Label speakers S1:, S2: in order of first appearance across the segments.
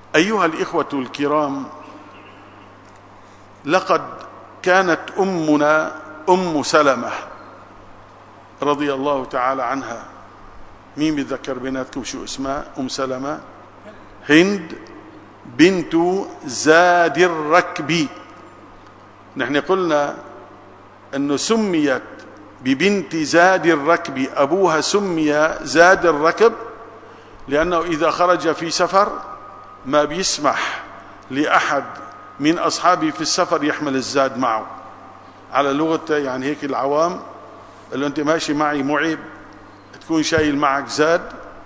S1: أيها الإخوة الكرام، لقد كانت أمنا أم سلمة رضي الله تعالى عنها. مين بيتذكر بيناتكم شو اسمها أم سلمة؟ هند بنت زاد الركبي. نحن قلنا أنه سميت ببنت زاد الركب، أبوها سمي زاد الركب لأنه إذا خرج في سفر ما بيسمح لأحد من أصحابه في السفر يحمل الزاد معه، على لغة يعني هيك العوام، اللي أنت ماشي معي معيب تكون شايل معك زاد.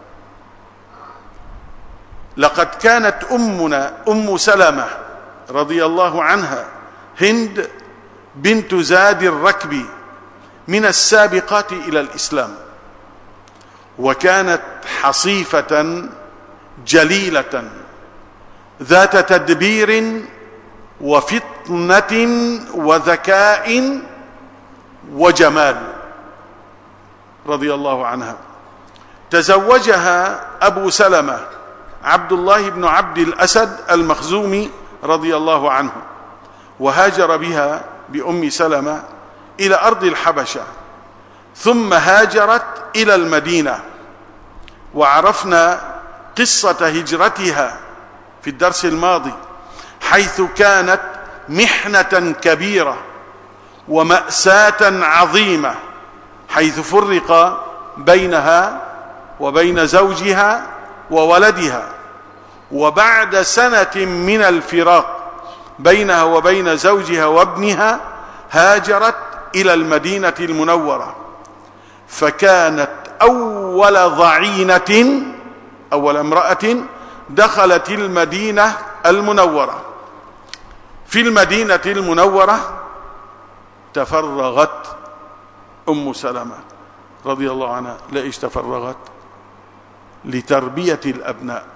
S1: لقد كانت أمنا أم سلمة رضي الله عنها هند بنت زاد الركب من السابقات إلى الإسلام، وكانت حصيفة جليلة ذات تدبير وفطنة وذكاء وجمال رضي الله عنها. تزوجها أبو سلمة عبد الله بن عبد الأسد المخزومي رضي الله عنه، وهاجر بها بأم سلمة إلى أرض الحبشة، ثم هاجرت إلى المدينة. وعرفنا قصة هجرتها في الدرس الماضي، حيث كانت محنة كبيرة ومأساة عظيمة، حيث فرق بينها وبين زوجها وولدها. وبعد سنة من الفراق بينها وبين زوجها وابنها هاجرت إلى المدينة المنورة، فكانت أول ضعينة، أول امرأة دخلت المدينة المنورة. في المدينة المنورة تفرغت أم سلمة رضي الله عنها. لإيش تفرغت؟ لتربية الأبناء.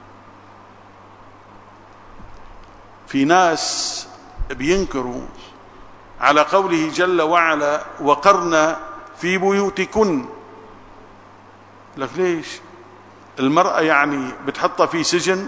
S1: في ناس بينكروا على قوله جل وعلا وقرن في بيوتكن. لك ليش؟ المرأة يعني بتحطها في سجن؟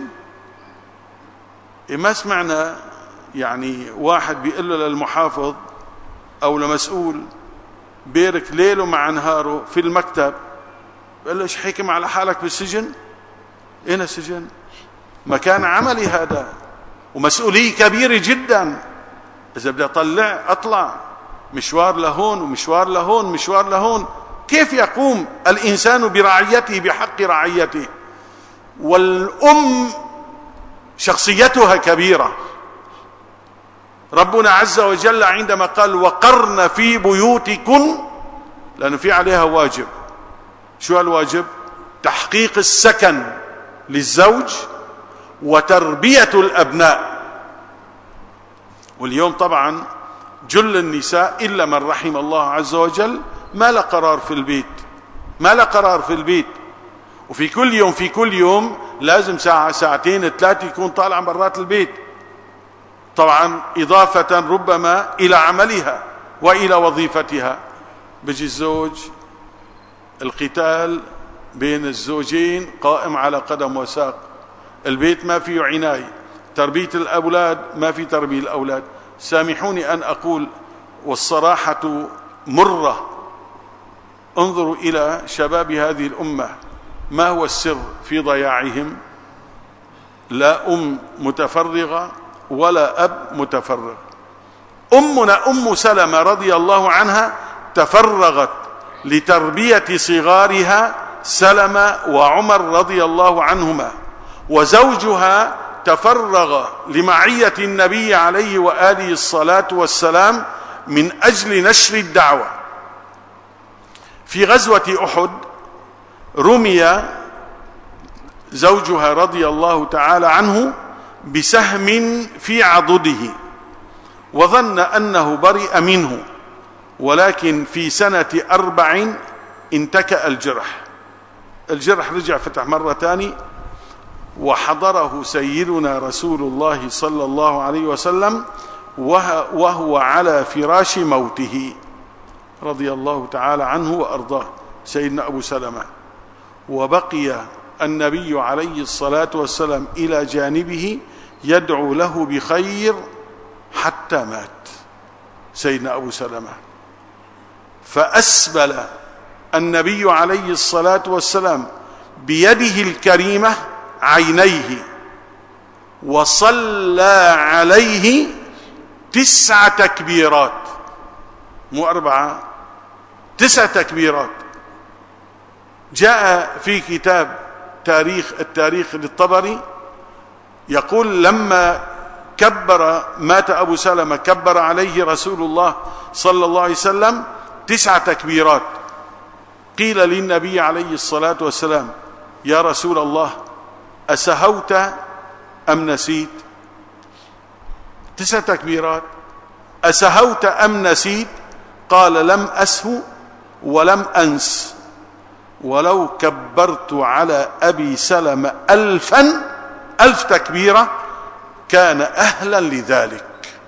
S1: ما سمعنا يعني واحد بيقول له للمحافظ أو لمسؤول بيرك ليله مع نهاره في المكتب، بيقول له ايش حكم على حالك بالسجن؟ اين السجن؟ مكان عملي هذا ومسؤولية كبيرة جدا. إذا بدي أطلع مشوار لهون ومشوار لهون مشوار لهون، كيف يقوم الإنسان برعيته بحق رعيته؟ والأم شخصيتها كبيرة. ربنا عز وجل عندما قال وقرن في بيوتكن، لأنه في عليها واجب. شو الواجب؟ تحقيق السكن للزوج وتربية الأبناء. واليوم طبعا جل النساء إلا من رحم الله عز وجل ما لا قرار في البيت، ما لا قرار في البيت. وفي كل يوم لازم ساعة ساعتين ثلاثة يكون طالع برات البيت، طبعا إضافة ربما إلى عملها وإلى وظيفتها. بيجي الزوج، القتال بين الزوجين قائم على قدم وساق، البيت ما فيه عناية، تربية الأولاد ما في تربية الأولاد. سامحوني أن أقول والصراحة مرة، انظروا إلى شباب هذه الأمة، ما هو السر في ضياعهم؟ لا أم متفرغة ولا أب متفرغ. أمنا أم سلمة رضي الله عنها تفرغت لتربية صغارها سلمة وعمر رضي الله عنهما، وزوجها تفرغ لمعية النبي عليه وآله الصلاة والسلام من أجل نشر الدعوة. في غزوة أحد رمي زوجها رضي الله تعالى عنه بسهم في عضده، وظن أنه برئ منه، ولكن في سنة 4 انتكأ الجرح رجع فتح مرة تاني، وحضره سيدنا رسول الله صلى الله عليه وسلم وهو على فراش موته رضي الله تعالى عنه وأرضاه، سيدنا أبو سلمة. وبقي النبي عليه الصلاة والسلام إلى جانبه يدعو له بخير حتى مات سيدنا أبو سلمة. فأسبل النبي عليه الصلاة والسلام بيده الكريمة عينيه وصلى عليه 9 تكبيرات، مو 4، 9 تكبيرات. جاء في كتاب التاريخ للطبري يقول لما مات أبو سلمة كبر عليه رسول الله صلى الله عليه وسلم 9 تكبيرات. قيل للنبي عليه الصلاة والسلام: يا رسول الله، أسهوت أم نسيت؟ 9 تكبيرات، أسهوت أم نسيت؟ قال: لم أسهو ولم أنس، ولو كبرت على أبي سلمة 1000 تكبيرة كان أهلا لذلك.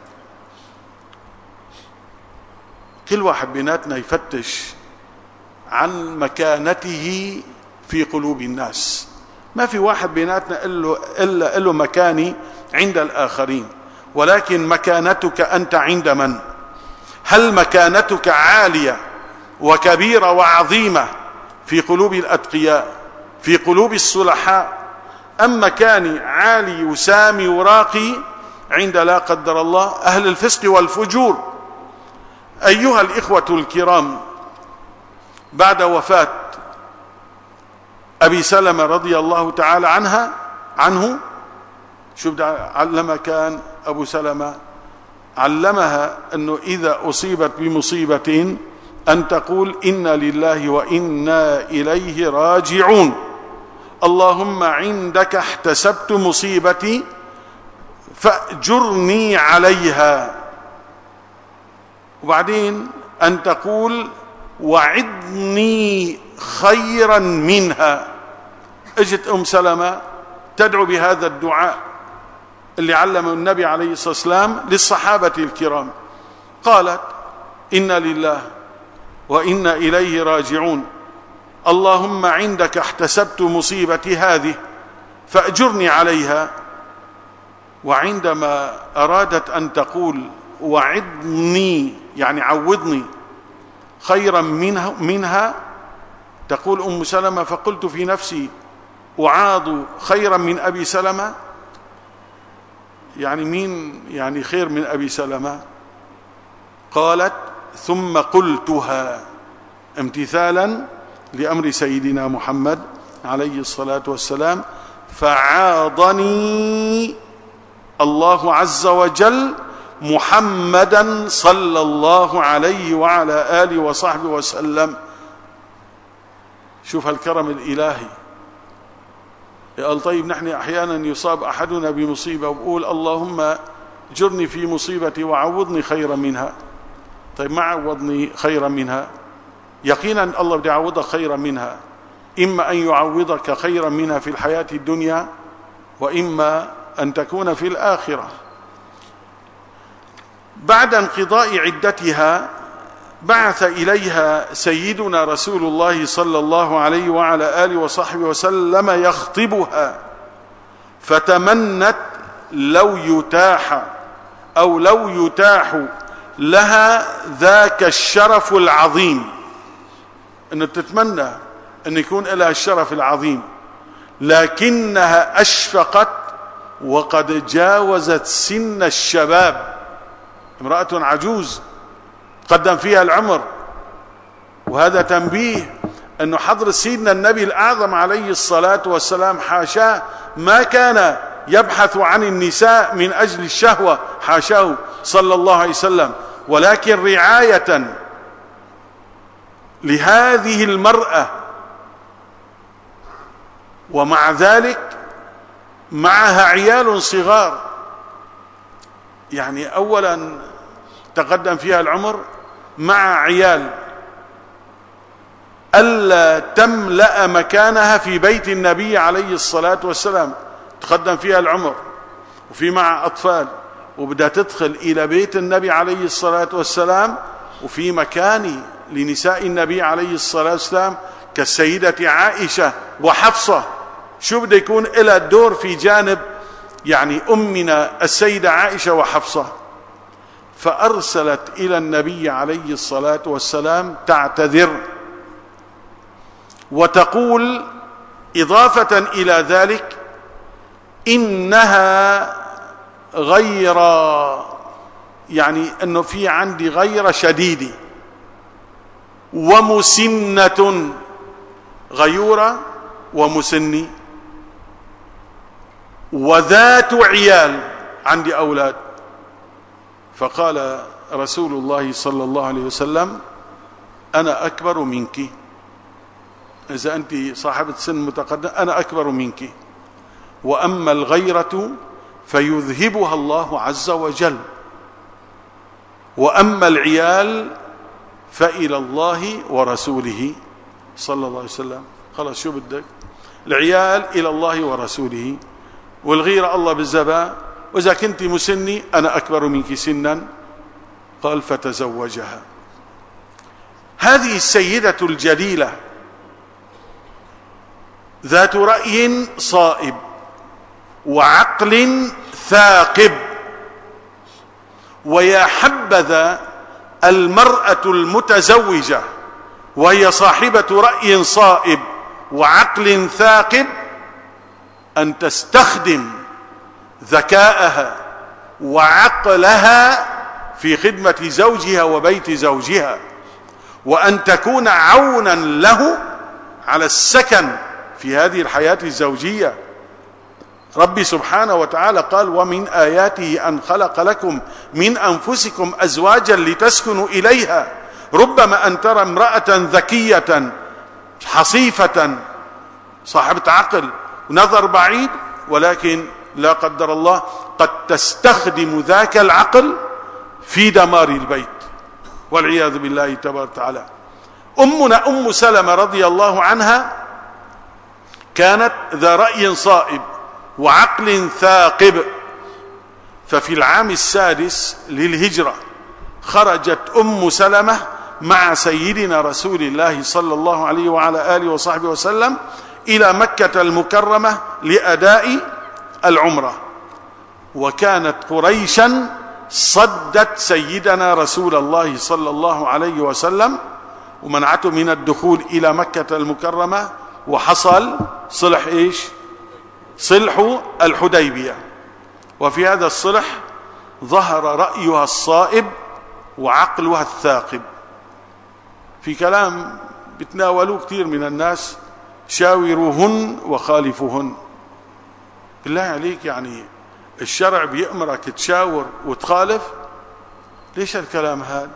S1: كل واحد بيناتنا يفتش عن مكانته في قلوب الناس. ما في واحد بيناتنا إلا له مكاني عند الآخرين، ولكن مكانتك أنت عند من؟ هل مكانتك عالية وكبيرة وعظيمة في قلوب الأتقياء، في قلوب الصلحاء، أم مكاني عالي وسامي وراقي عند لا قدر الله أهل الفسق والفجور؟ أيها الإخوة الكرام، بعد وفاة أبي سلمة رضي الله تعالى عنه شو علمها كان أبو سلمة؟ علمها أنه إذا أصيبت بمصيبة أن تقول: إنا لله وإنا إليه راجعون، اللهم عندك احتسبت مصيبتي فأجرني عليها. وبعدين أن تقول: وعدني خيرا منها. اجت سلمة تدعو بهذا الدعاء اللي علمه النبي عليه الصلاة والسلام للصحابة الكرام. قالت: إنا لله وإنا إليه راجعون، اللهم عندك احتسبت مصيبتي هذه فأجرني عليها. وعندما أرادت أن تقول وعدني يعني عوضني خيرا منها تقول سلمة: فقلت في نفسي: أعاض خيرا من أبي سلمة؟ يعني مين يعني خير من أبي سلمة؟ قالت: ثم قلتها امتثالا لأمر سيدنا محمد عليه الصلاة والسلام، فعاضني الله عز وجل محمدا صلى الله عليه وعلى آله وصحبه وسلم. شوف الكرم الإلهي. قال: طيب نحن أحيانا يصاب أحدنا بمصيبة وبقول: اللهم جرني في مصيبتي وعوضني خيرا منها. طيب ما عوضني خيرا منها؟ يقينا الله بده يعوضك خيرا منها، إما أن يعوضك خيرا منها في الحياة الدنيا، وإما أن تكون في الآخرة. بعد انقضاء عدتها بعث إليها سيدنا رسول الله صلى الله عليه وعلى آله وصحبه وسلم يخطبها، فتمنت لو يتاح لها ذاك الشرف العظيم، أنه تتمنى أن يكون لها الشرف العظيم، لكنها أشفقت وقد جاوزت سن الشباب، امرأة عجوز قدم فيها العمر. وهذا تنبيه أنه حضرة سيدنا النبي الأعظم عليه الصلاة والسلام حاشاه ما كان يبحث عن النساء من أجل الشهوة، حاشاه صلى الله عليه وسلم، ولكن رعاية لهذه المرأة. ومع ذلك معها عيال صغار، يعني أولا تقدم فيها العمر مع عيال، ألا تملأ مكانها في بيت النبي عليه الصلاة والسلام، تقدم فيها العمر وفي مع أطفال، وبدأ تدخل إلى بيت النبي عليه الصلاة والسلام، وفي مكان لنساء النبي عليه الصلاة والسلام كالسيدة عائشة وحفصة شو بده يكون لها دور في جانب يعني أمنا السيدة عائشة وحفصة. فأرسلت إلى النبي عليه الصلاة والسلام تعتذر وتقول إضافة إلى ذلك إنها غيرة، يعني أنه في عندي غيرة شديدة، ومسنة، غيورة ومسني، وذات عيال، عندي أولاد. فقال رسول الله صلى الله عليه وسلم أنا أكبر منك، إذا أنت صاحبة سن متقدم أنا أكبر منك، وأما الغيرة فيذهبها الله عز وجل، وأما العيال فإلى الله ورسوله صلى الله عليه وسلم. خلاص شو بدك؟ العيال إلى الله ورسوله، والغيرة الله بالزبا، وإذا كنت مسني أنا أكبر منك سنا. قال فتزوجها. هذه السيدة الجليلة ذات رأي صائب وعقل ثاقب، ويا حبذا المرأة المتزوجة وهي صاحبة رأي صائب وعقل ثاقب أن تستخدم ذكاءها وعقلها في خدمة زوجها وبيت زوجها، وأن تكون عونا له على السكن في هذه الحياة الزوجية. ربي سبحانه وتعالى قال ومن آياته أن خلق لكم من أنفسكم أزواجا لتسكنوا إليها. ربما أن ترى امرأة ذكية حصيفة صاحبة عقل ونظر بعيد، ولكن لا قدر الله قد تستخدم ذاك العقل في دمار البيت والعياذ بالله تبارك وتعالى. أمنا أم سلمة رضي الله عنها كانت ذا رأي صائب وعقل ثاقب. ففي العام السادس للهجرة خرجت أم سلمة مع سيدنا رسول الله صلى الله عليه وعلى آله وصحبه وسلم إلى مكة المكرمة لأداء العمرة. وكانت قريشا صدت سيدنا رسول الله صلى الله عليه وسلم ومنعته من الدخول إلى مكة المكرمة، وحصل صلح إيش؟ صلح الحديبية. وفي هذا الصلح ظهر رأيها الصائب وعقلها الثاقب. في كلام بتناولوه كثير من الناس، شاوروهن وخالفوهن. بالله عليك، يعني الشرع بيأمرك تشاور وتخالف؟ ليش الكلام هذا؟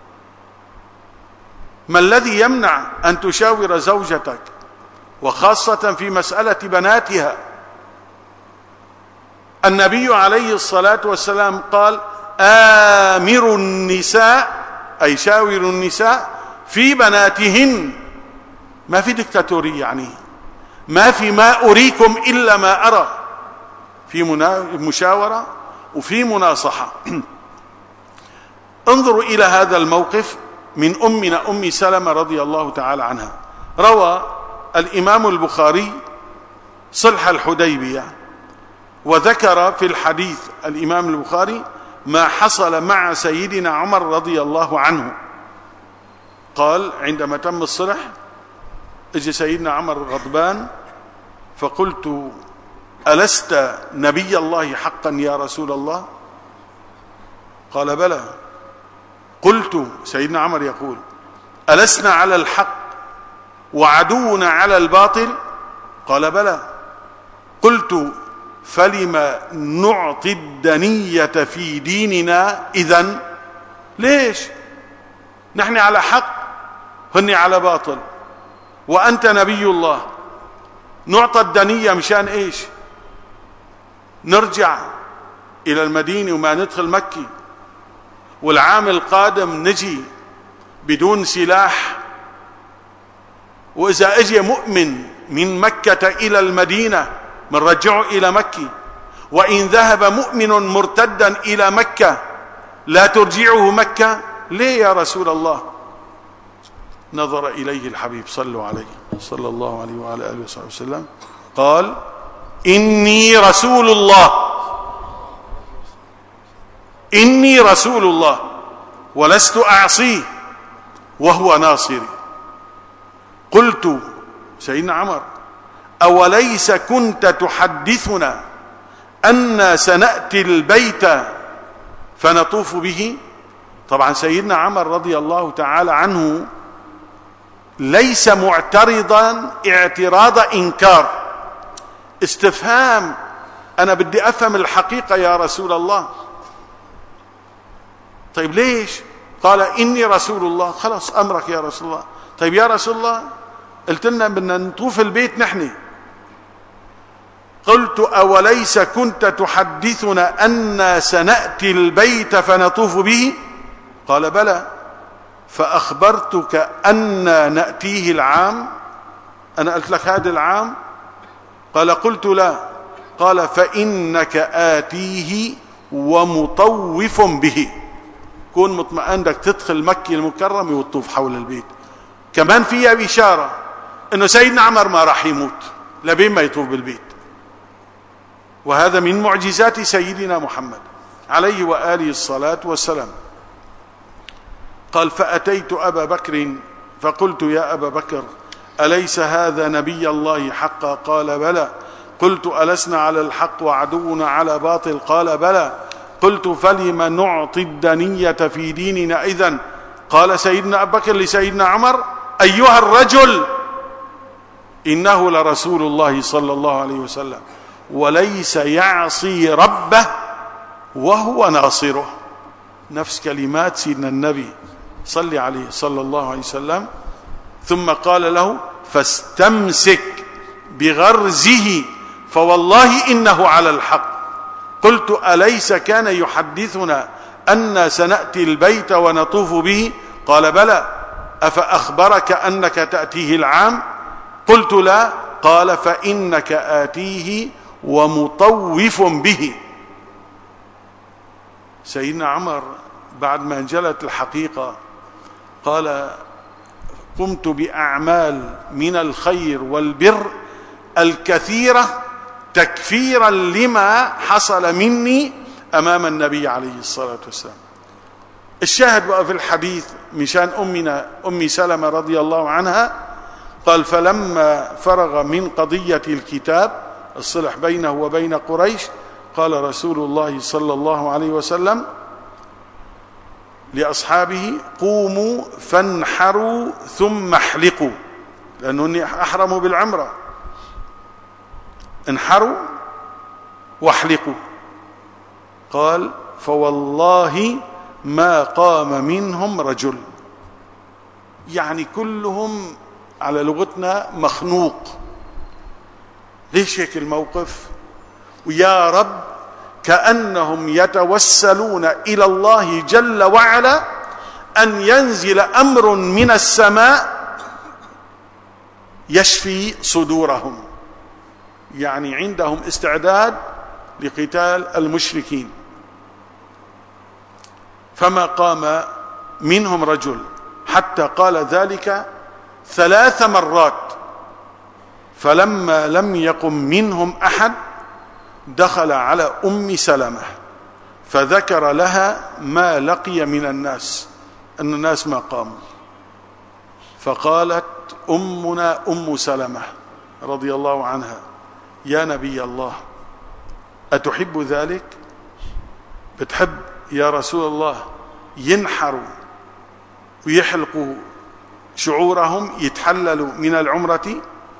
S1: ما الذي يمنع أن تشاور زوجتك، وخاصة في مسألة بناتها؟ النبي عليه الصلاة والسلام قال آمروا النساء، أي شاوروا النساء في بناتهن. ما في دكتاتورية، يعني ما في ما أريكم إلا ما أرى، في مشاورة وفي مناصحة. انظروا إلى هذا الموقف من أمنا أم سلمة رضي الله تعالى عنها. روى الإمام البخاري صلح الحديبية، وذكر في الحديث الإمام البخاري ما حصل مع سيدنا عمر رضي الله عنه. قال عندما تم الصلح اجى سيدنا عمر غضبان، فقلت ألست نبي الله حقا يا رسول الله؟ قال بلى. قلت، سيدنا عمر يقول ألسنا على الحق وعدونا على الباطل؟ قال بلى. قلت فلما نعطي الدنية في ديننا إذن؟ ليش نحن على حق هن على باطل، وأنت نبي الله، نعطى الدنية مشان إيش؟ نرجع إلى المدينة وما ندخل مكة، والعام القادم نجي بدون سلاح، وإذا أجي مؤمن من مكة إلى المدينة منرجعه إلى مكة، وإن ذهب مؤمن مرتدا إلى مكة لا ترجعه مكة. ليه يا رسول الله؟ نظر إليه الحبيب صلى الله عليه وعلى آله وصحبه وسلم قال إني رسول الله، إني رسول الله ولست أعصيه وهو ناصري. قلت سيدنا عمر أوليس كنت تحدثنا أن سنأتي البيت فنطوف به؟ طبعا سيدنا عمر رضي الله تعالى عنه ليس معترضا اعتراض إنكار، استفهام، أنا بدي أفهم الحقيقة يا رسول الله. طيب ليش؟ قال إني رسول الله. خلاص أمرك يا رسول الله. طيب يا رسول الله قلت لنا بدنا نطوف البيت نحن. قلت أوليس كنت تحدثنا أن سنأتي البيت فنطوف به؟ قال بلى، فأخبرتك أن نأتيه العام، أنا قلت لك هذا العام؟ قال قلت لا. قال فإنك آتيه ومطوف به، كون مطمئن بدك تدخل مكة المكرمة وتطوف حول البيت. كمان فيها بشارة انه سيدنا عمر ما راح يموت لبين ما يطوف بالبيت، وهذا من معجزات سيدنا محمد عليه وآله الصلاة والسلام. قال فأتيت أبا بكر فقلت يا أبا بكر أليس هذا نبي الله حقا؟ قال بلى. قلت ألسنا على الحق وعدونا على باطل؟ قال بلى. قلت فلم نعطي الدنية في ديننا إذن؟ قال سيدنا أبا بكر لسيدنا عمر أيها الرجل إنه لرسول الله صلى الله عليه وسلم وليس يعصي ربه وهو ناصره. نفس كلمات سيدنا النبي صلى عليه صلى الله عليه وسلم. ثم قال له فاستمسك بغرزه فوالله إنه على الحق. قلت أليس كان يحدثنا أن سنأتي البيت ونطوف به؟ قال بلى. أفأخبرك أنك تأتيه العام؟ قلت لا. قال فإنك آتيه ومطوف به. سيدنا عمر بعد ما انجلت الحقيقة قال قمت بأعمال من الخير والبر الكثيرة تكفيرا لما حصل مني أمام النبي عليه الصلاة والسلام. الشاهد بقى في الحديث مشان أمنا أم سلمة رضي الله عنها، قال فلما فرغ من قضية الكتاب الصلح بينه وبين قريش قال رسول الله صلى الله عليه وسلم لأصحابه قوموا فانحروا ثم احلقوا، لأنه أحرموا بالعمرة، انحروا واحلقوا. قال فوالله ما قام منهم رجل، يعني كلهم على لغتنا مخنوق. ليش هيك الموقف؟ ويا رب كأنهم يتوسلون إلى الله جل وعلا أن ينزل أمر من السماء يشفي صدورهم، يعني عندهم استعداد لقتال المشركين. فما قام منهم رجل حتى قال ذلك 3 مرات. فلما لم يقم منهم أحد دخل على أم سلمة فذكر لها ما لقي من الناس، أن الناس ما قاموا. فقالت أمنا أم سلمة رضي الله عنها يا نبي الله أتحب ذلك؟ بتحب يا رسول الله ينحروا ويحلقوا شعورهم يتحللوا من العمرة؟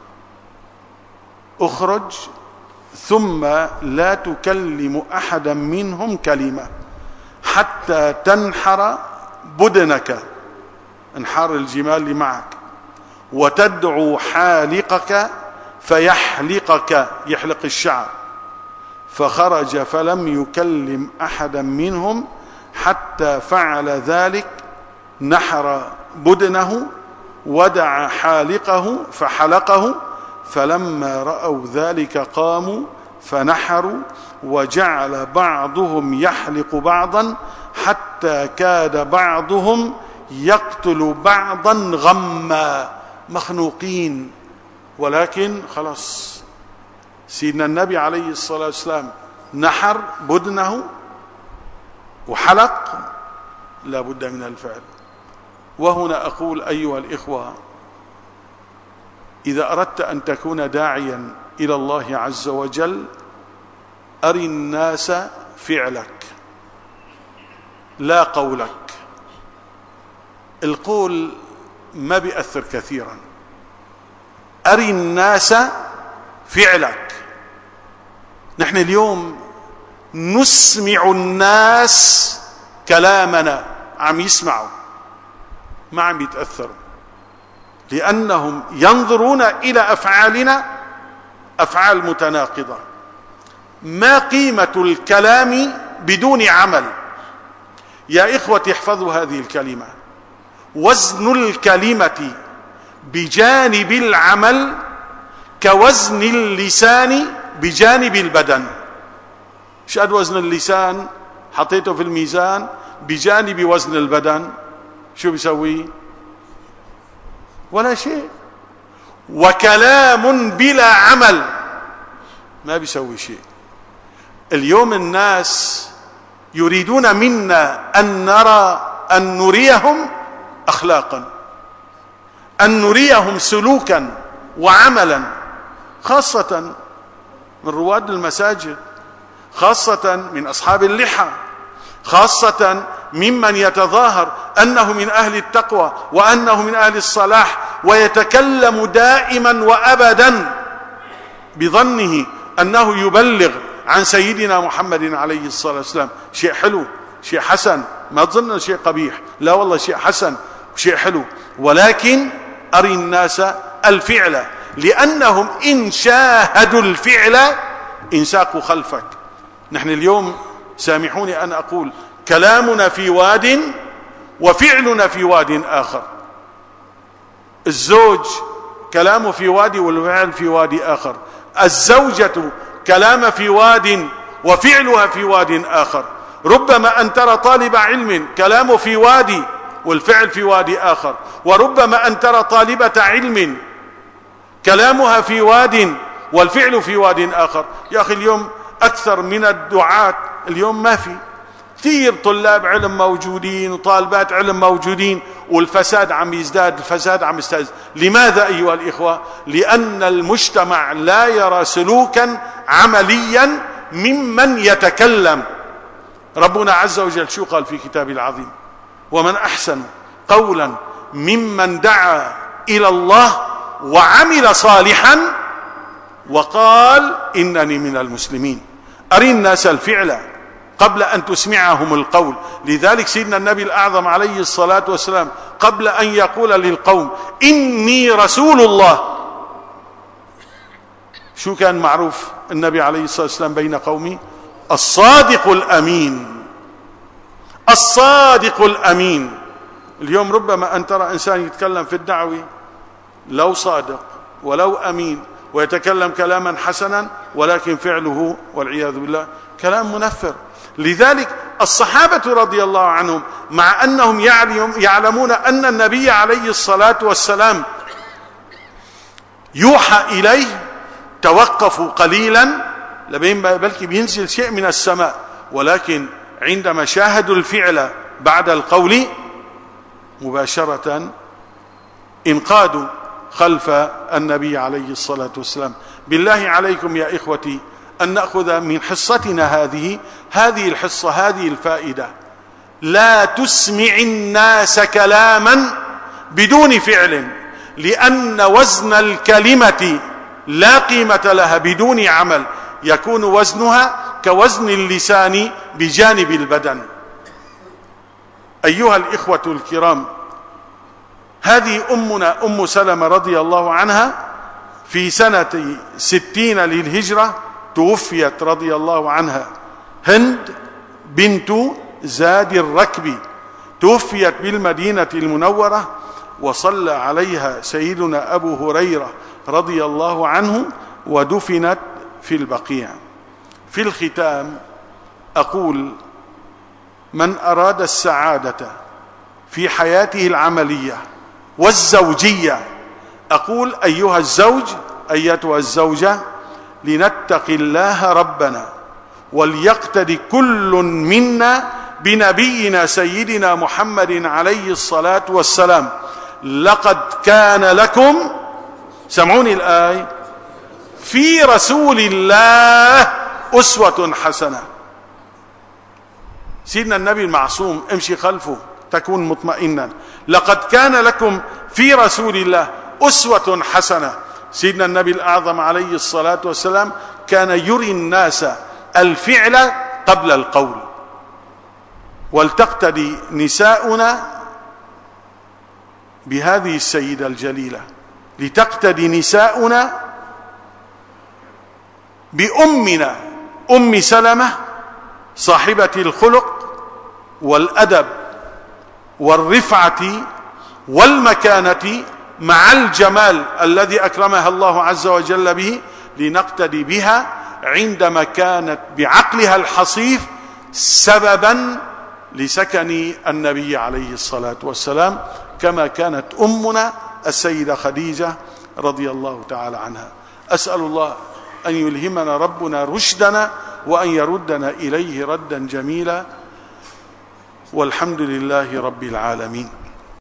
S1: اخرج ثم لا تكلم أحدا منهم كلمة حتى تنحر بدنك، انحار الجمال اللي معك، وتدعو حالقك فيحلقك، يحلق الشعر. فخرج فلم يكلم أحدا منهم حتى فعل ذلك، نحر بدنه ودعا حالقه فحلقه. فلما رأوا ذلك قاموا فنحروا، وجعل بعضهم يحلق بعضا حتى كاد بعضهم يقتل بعضا غما، مخنوقين، ولكن خلاص سيدنا النبي عليه الصلاة والسلام نحر بدنه وحلق، لا بد من الفعل. وهنا أقول أيها الإخوة، إذا أردت أن تكون داعيا إلى الله عز وجل أري الناس فعلك لا قولك. القول ما بيأثر كثيرا، أري الناس فعلك. نحن اليوم نسمع الناس كلامنا، عم يسمعوا ما عم يتأثروا، لأنهم ينظرون إلى أفعالنا أفعال متناقضة. ما قيمة الكلام بدون عمل؟ يا إخوتي احفظوا هذه الكلمة، وزن الكلمة بجانب العمل كوزن اللسان بجانب البدن. ايش قد وزن اللسان حطيته في الميزان بجانب وزن البدن، شو بيسوي؟ ولا شيء. وكلام بلا عمل ما بيسوي شيء. اليوم الناس يريدون منا أن نريهم أخلاقا، أن نريهم سلوكا وعملا، خاصة من رواد المساجد، خاصة من أصحاب اللحى، خاصة ممن يتظاهر أنه من أهل التقوى وأنه من أهل الصلاح، ويتكلم دائما وأبدا بظنه أنه يبلغ عن سيدنا محمد عليه الصلاة والسلام. شيء حلو، شيء حسن، ما تظن شيء قبيح، لا والله شيء حسن وشيء حلو، ولكن أري الناس الفعل، لأنهم إن شاهدوا الفعل انساقوا خلفك. نحن اليوم سامحوني أن أقول كلامنا في واد وفعلنا في واد آخر. الزوج كلامه في واد والفعل في واد آخر، الزوجة كلام في واد وفعلها في واد آخر. ربما أن ترى طالب علم كلامه في وادي والفعل في وادي آخر، وربما أن ترى طالبة علم كلامها في واد والفعل في واد آخر. يا أخي اليوم أكثر من الدعاة اليوم ما في، كثير طلاب علم موجودين وطالبات علم موجودين، والفساد عم يزداد، الفساد عم يزداد. لماذا أيها الإخوة؟ لأن المجتمع لا يرى سلوكا عمليا ممن يتكلم. ربنا عز وجل شو قال في كتابه العظيم؟ ومن أحسن قولا ممن دعا إلى الله وعمل صالحا وقال إنني من المسلمين. أري الناس الفعل قبل أن تسمعهم القول. لذلك سيدنا النبي الأعظم عليه الصلاة والسلام قبل أن يقول للقوم إني رسول الله، شو كان معروف النبي عليه الصلاة والسلام بين قومه؟ الصادق الأمين. الصادق الأمين. اليوم ربما أن ترى إنسان يتكلم في الدعوة لو صادق ولو أمين ويتكلم كلاما حسنا، ولكن فعله والعياذ بالله كلام منفر. لذلك الصحابة رضي الله عنهم مع أنهم يعلمون أن النبي عليه الصلاة والسلام يوحى إليه توقفوا قليلا لبين بلكي بينزل شيء من السماء، ولكن عندما شاهدوا الفعل بعد القول مباشرة انقادوا خلف النبي عليه الصلاة والسلام. بالله عليكم يا إخوتي أن نأخذ من حصتنا هذه الحصة، هذه الفائدة: لا تسمع الناس كلاما بدون فعل، لأن وزن الكلمة لا قيمة لها بدون عمل، يكون وزنها كوزن اللسان بجانب البدن. أيها الإخوة الكرام، هذه أمنا أم سلمة رضي الله عنها في سنة 60 للهجرة توفيت رضي الله عنها. هند بنت زاد الركبي توفيت بالمدينة المنورة، وصلى عليها سيدنا أبو هريرة رضي الله عنه، ودفنت في البقيع. في الختام أقول: من أراد السعادة في حياته العملية والزوجية، أقول أيها الزوج أيتها الزوجة، لنتقي الله ربنا وليقتدي كل منا بنبينا سيدنا محمد عليه الصلاة والسلام. لقد كان لكم، سمعوني الآية، في رسول الله أسوة حسنة. سيدنا النبي المعصوم امشي خلفه تكون مطمئنا. لقد كان لكم في رسول الله أسوة حسنة. سيدنا النبي الأعظم عليه الصلاة والسلام كان يري الناس الفعل قبل القول. ولتقتدي نساؤنا بهذه السيدة الجليلة، لتقتدي نساؤنا بأمنا أم سلمة صاحبة الخلق والأدب والرفعة والمكانة مع الجمال الذي أكرمها الله عز وجل به، لنقتدي بها عندما كانت بعقلها الحصيف سببا لسكن النبي عليه الصلاة والسلام، كما كانت أمنا السيدة خديجة رضي الله تعالى عنها. أسأل الله أن يلهمنا ربنا رشدنا وأن يردنا إليه ردا جميلا، والحمد لله رب العالمين.